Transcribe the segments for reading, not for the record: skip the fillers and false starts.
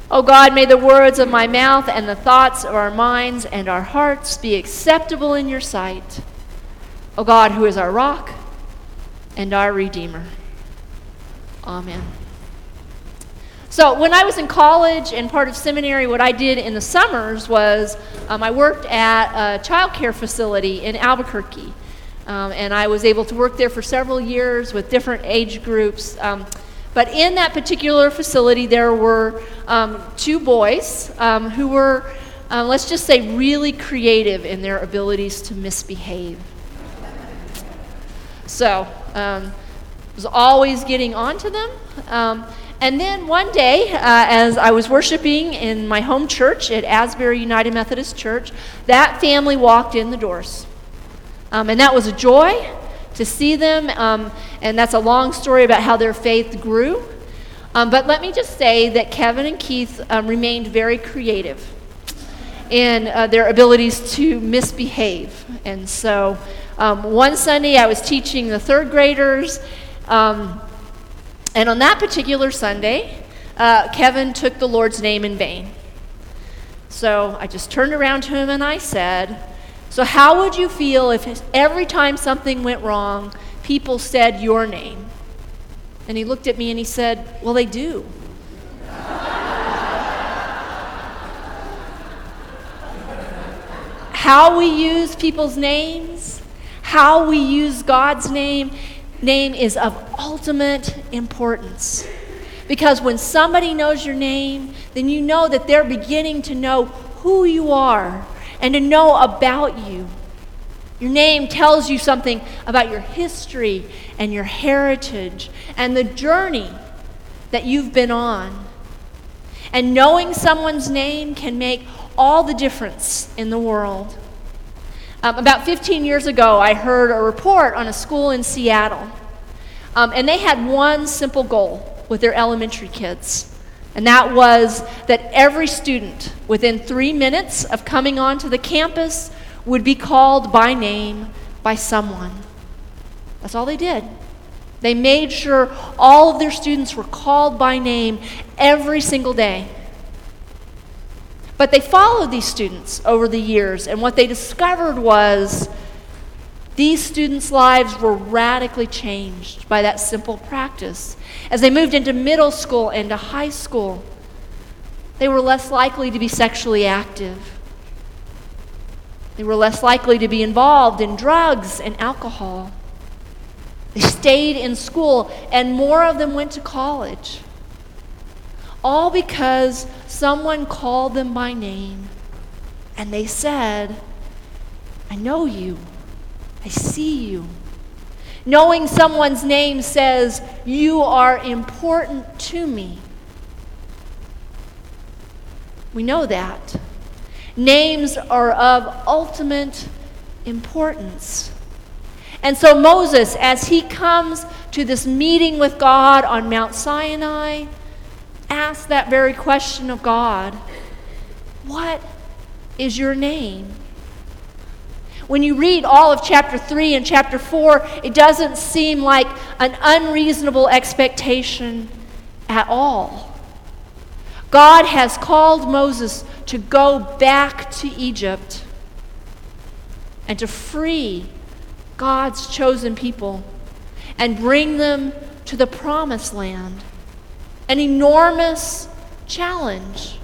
O God, may the words of my mouth and the thoughts of our minds and our hearts be acceptable in your sight. O God, who is our rock and our Redeemer. Amen. So when I was in college and part of seminary, what I did in the summers was I worked at a child care facility in Albuquerque. And I was able to work there for several years with different age groups. But in that particular facility, there were 2 boys who were, let's just say, really creative in their abilities to misbehave. So I was always getting on to them. And then one day, as I was worshiping in my home church at Asbury United Methodist Church, that family walked in the doors. And that was a joy to see them, and that's a long story about how their faith grew. But let me just say that Kevin and Keith remained very creative in their abilities to misbehave. And so one Sunday I was teaching the 3rd graders, and on that particular Sunday, Kevin took the Lord's name in vain. So I just turned around to him and I said, "So how would you feel if every time something went wrong, people said your name?" And he looked at me and he said, "Well, they do." How we use people's names, how we use God's name is of ultimate importance. Because when somebody knows your name, then you know that they're beginning to know who you are and to know about you. Your name tells you something about your history and your heritage and the journey that you've been on. And knowing someone's name can make all the difference in the world. About 15 years ago, I heard a report on a school in Seattle. And they had one simple goal with their elementary kids. And that was that every student, within 3 minutes of coming onto the campus, would be called by name by someone. That's all they did. They made sure all of their students were called by name every single day. But they followed these students over the years, and what they discovered was these students' lives were radically changed by that simple practice. As they moved into middle school and to high school, they were less likely to be sexually active. They were less likely to be involved in drugs and alcohol. They stayed in school, and more of them went to college. All because someone called them by name, and they said, "I know you. I see you." Knowing someone's name says, "You are important to me." We know that. Names are of ultimate importance. And so Moses, as he comes to this meeting with God on Mount Sinai, asks that very question of God: "What is your name?" When you read all of chapter 3 and chapter 4, it doesn't seem like an unreasonable expectation at all. God has called Moses to go back to Egypt and to free God's chosen people and bring them to the promised land. An enormous challenge.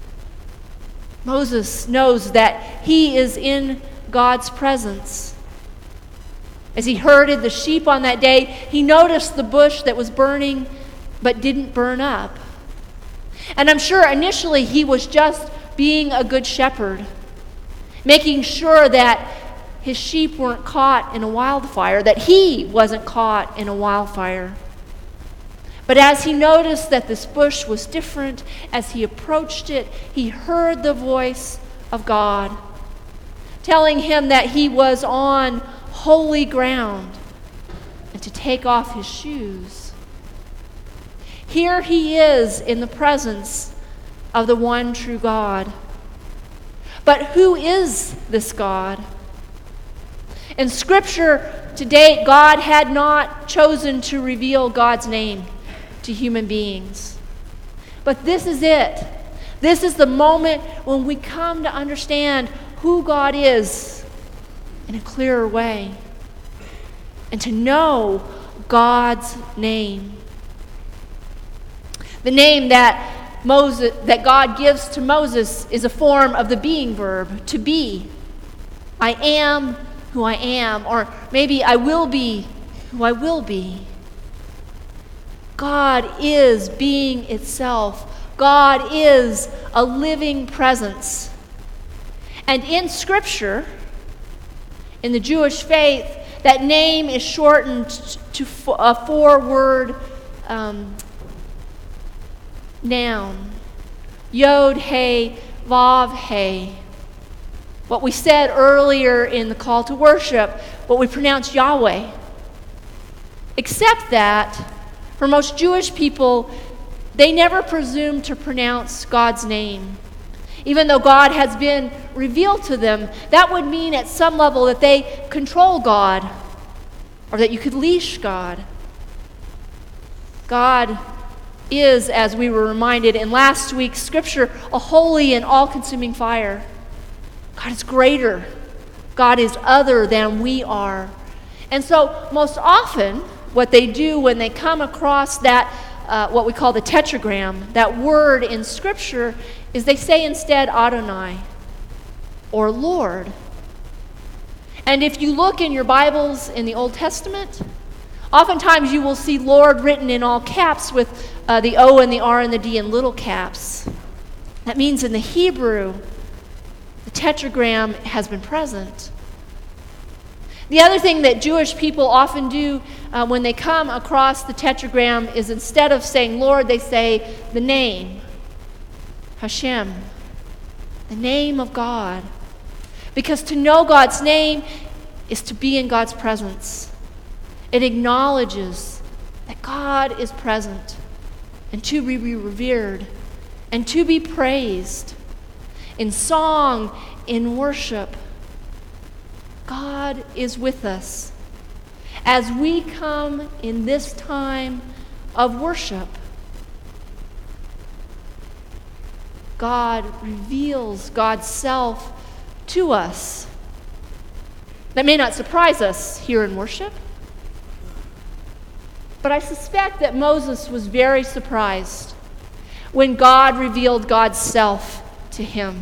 Moses knows that he is in God's presence. As he herded the sheep on that day, he noticed the bush that was burning but didn't burn up. And I'm sure initially he was just being a good shepherd, making sure that his sheep weren't caught in a wildfire, that he wasn't caught in a wildfire. But as he noticed that this bush was different, as he approached it, he heard the voice of God telling him that he was on holy ground and to take off his shoes. Here he is in the presence of the one true God. But who is this God? In Scripture to date, God had not chosen to reveal God's name to human beings. But this is it. This is the moment when we come to understand who God is in a clearer way and to know God's name. The name that God gives to Moses is a form of the being verb, to be. I am who I am, or maybe I will be who I will be. God is being itself. God is a living presence. And in Scripture, in the Jewish faith, that name is shortened to a four-word noun. Yod, He, Vav, He. What we said earlier in the call to worship, what we pronounce Yahweh. Except that, for most Jewish people, they never presume to pronounce God's name. Even though God has been revealed to them, that would mean at some level that they control God, or that you could leash God. God is, as we were reminded in last week's scripture, a holy and all-consuming fire. God is greater. God is other than we are. And so most often, what they do when they come across that, what we call the tetragram, that word in Scripture, is they say instead Adonai, or Lord. And if you look in your Bibles in the Old Testament, oftentimes you will see Lord written in all caps with the O and the R and the D in little caps. That means in the Hebrew, the tetragram has been present. The other thing that Jewish people often do when they come across the tetragram is instead of saying Lord, they say the name, Hashem, the name of God. Because to know God's name is to be in God's presence. It acknowledges that God is present and to be revered and to be praised. In song, in worship, God is with us as we come in this time of worship. God reveals God's self to us. That may not surprise us here in worship, but I suspect that Moses was very surprised when God revealed God's self to him.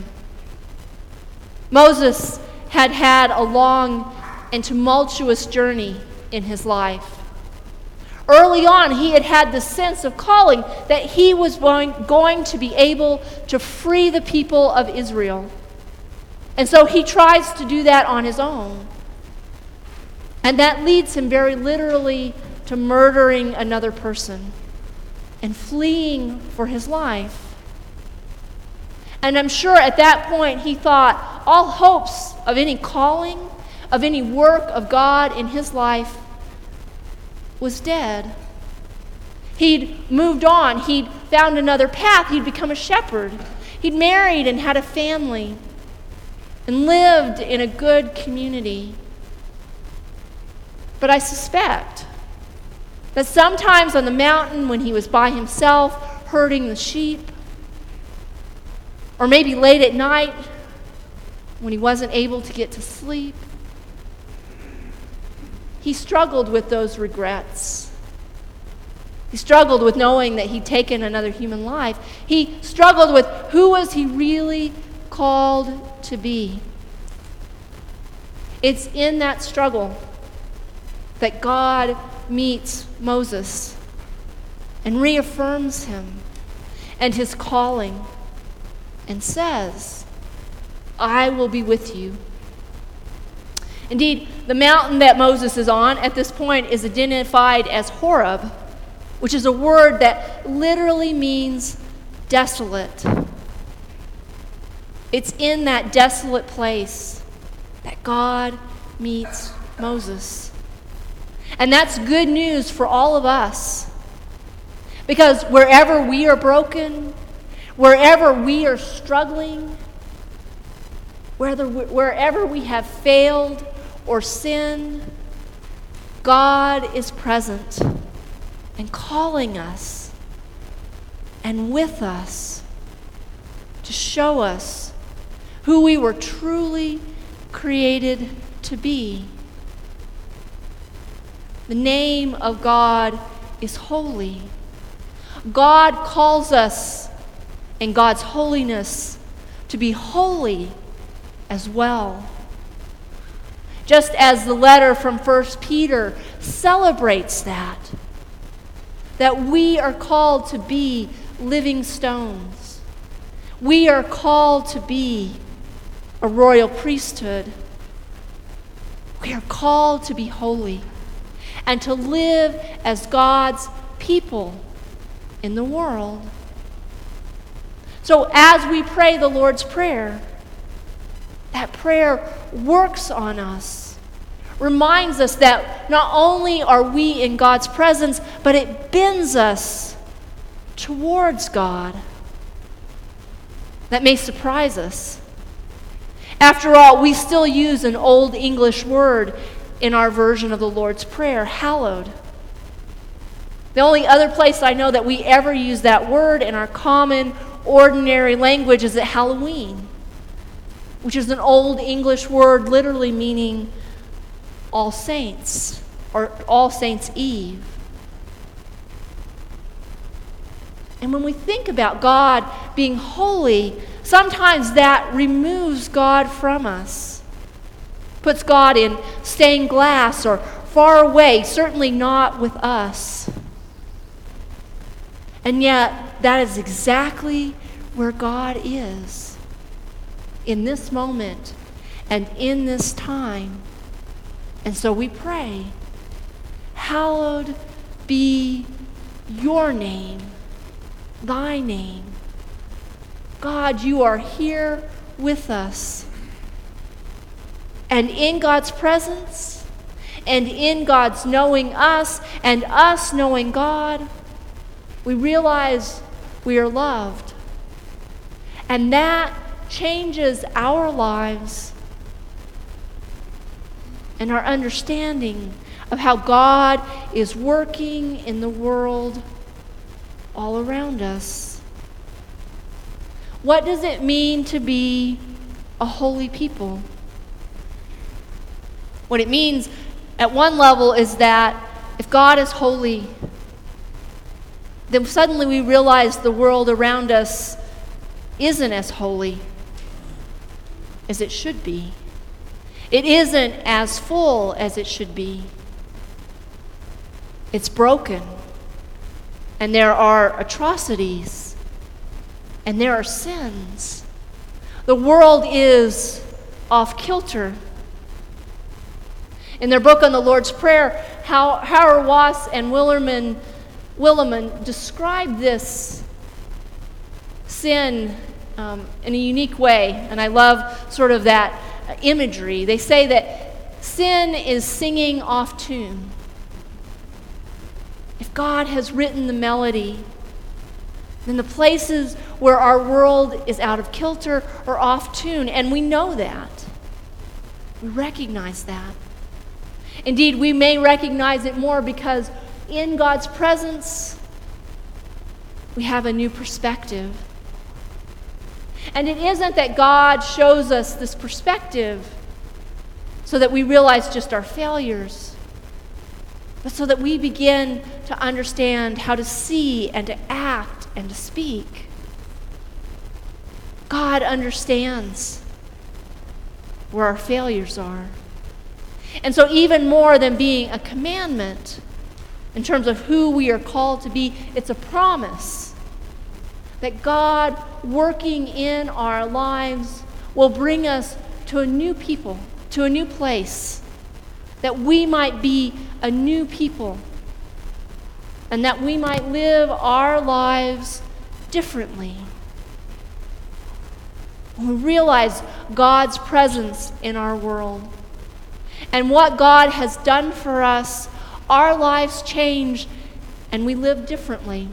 Moses had had a long and tumultuous journey in his life. Early on, he had had the sense of calling that he was going to be able to free the people of Israel. And so he tries to do that on his own. And that leads him very literally to murdering another person and fleeing for his life. And I'm sure at that point he thought all hopes of any calling, of any work of God in his life was dead. He'd moved on. He'd found another path. He'd become a shepherd. He'd married and had a family and lived in a good community. But I suspect that sometimes on the mountain when he was by himself herding the sheep, or maybe late at night when he wasn't able to get to sleep, he struggled with those regrets. He struggled with knowing that he'd taken another human life. He struggled with who was he really called to be. It's in that struggle that God meets Moses and reaffirms him and his calling and says, I will be with you. Indeed, the mountain that Moses is on at this point is identified as Horeb, which is a word that literally means desolate. It's in that desolate place that God meets Moses. And that's good news for all of us. Because wherever we are broken, wherever we are struggling, wherever we have failed or sinned, God is present and calling us and with us to show us who we were truly created to be. The name of God is holy. God calls us in God's holiness to be holy as well. Just as the letter from 1 Peter celebrates that we are called to be living stones. We are called to be a royal priesthood. We are called to be holy and to live as God's people in the world. So as we pray the Lord's Prayer, that prayer works on us, reminds us that not only are we in God's presence, but it bends us towards God. That may surprise us. After all, we still use an old English word in our version of the Lord's Prayer, hallowed. The only other place I know that we ever use that word in our common, ordinary language is at Halloween, which is an old English word literally meaning All Saints, or All Saints' Eve. And when we think about God being holy, sometimes that removes God from us, puts God in stained glass or far away, certainly not with us. And yet, that is exactly where God is in this moment and in this time. And so we pray, hallowed be your name, thy name. God, you are here with us. And in God's presence, and in God's knowing us, and us knowing God, we realize we are loved. And that changes our lives and our understanding of how God is working in the world all around us. What does it mean to be a holy people? What it means at one level is that if God is holy, then suddenly we realize the world around us isn't as holy as it should be. It isn't as full as it should be. It's broken. And there are atrocities. And there are sins. The world is off kilter. In their book on the Lord's Prayer, Hauerwas and Willimon describe this sin in a unique way, and I love sort of that imagery. They say that sin is singing off tune. If God has written the melody, then the places where our world is out of kilter are off tune, and we know that. We recognize that. Indeed, we may recognize it more because in God's presence, we have a new perspective. And it isn't that God shows us this perspective so that we realize just our failures, but so that we begin to understand how to see and to act and to speak. God understands where our failures are. And so even more than being a commandment in terms of who we are called to be, it's a promise that God working in our lives will bring us to a new people, to a new place, that we might be a new people, and that we might live our lives differently. When we realize God's presence in our world and what God has done for us, our lives change and we live differently.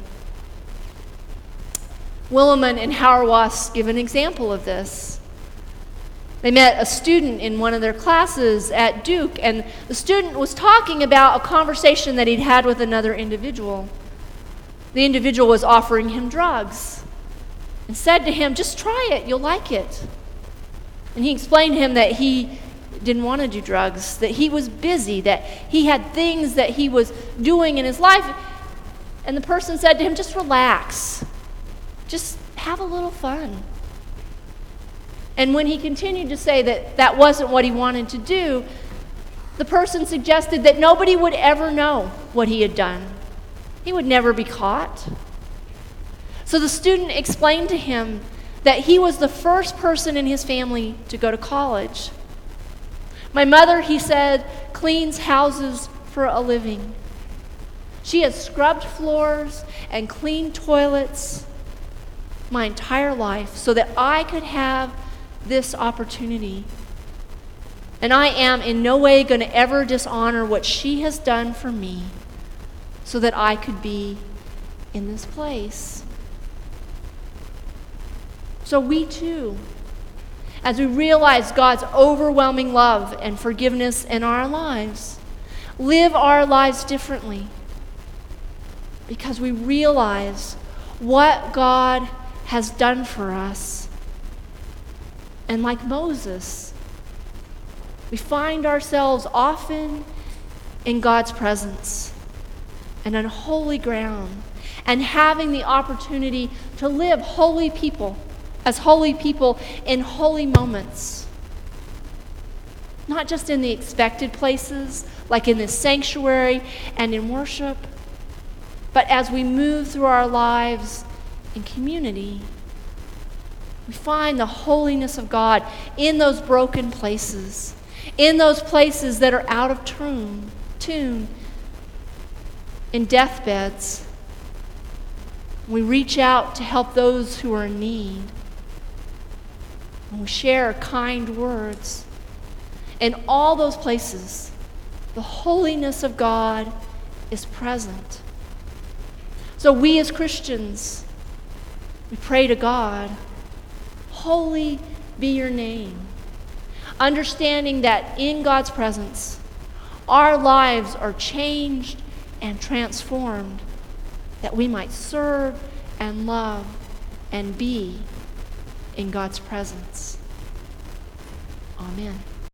Willimon and Hauerwas give an example of this. They met a student in one of their classes at Duke, and the student was talking about a conversation that he'd had with another individual. The individual was offering him drugs. and said to him, "Just try it, you'll like it." And he explained to him that he didn't want to do drugs, that he was busy, that he had things that he was doing in his life. And the person said to him, "Just relax. Just have a little fun." And when he continued to say that that wasn't what he wanted to do, the person suggested that nobody would ever know what he had done. He would never be caught. So the student explained to him that he was the first person in his family to go to college. "My mother," he said, "cleans houses for a living. She has scrubbed floors and cleaned toilets my entire life so that I could have this opportunity. And I am in no way going to ever dishonor what she has done for me so that I could be in this place." So we too, as we realize God's overwhelming love and forgiveness in our lives, live our lives differently because we realize what God has done for us. And like Moses, we find ourselves often in God's presence and on holy ground, and having the opportunity to live holy people in holy moments. Not just in the expected places, like in the sanctuary and in worship, but as we move through our lives in community. We find the holiness of God in those broken places, in those places that are out of tune, in deathbeds. We reach out to help those who are in need. And we share kind words. In all those places, the holiness of God is present. So we as Christians, we pray to God, "Holy be your name," understanding that in God's presence, our lives are changed and transformed, that we might serve and love and be in God's presence. Amen.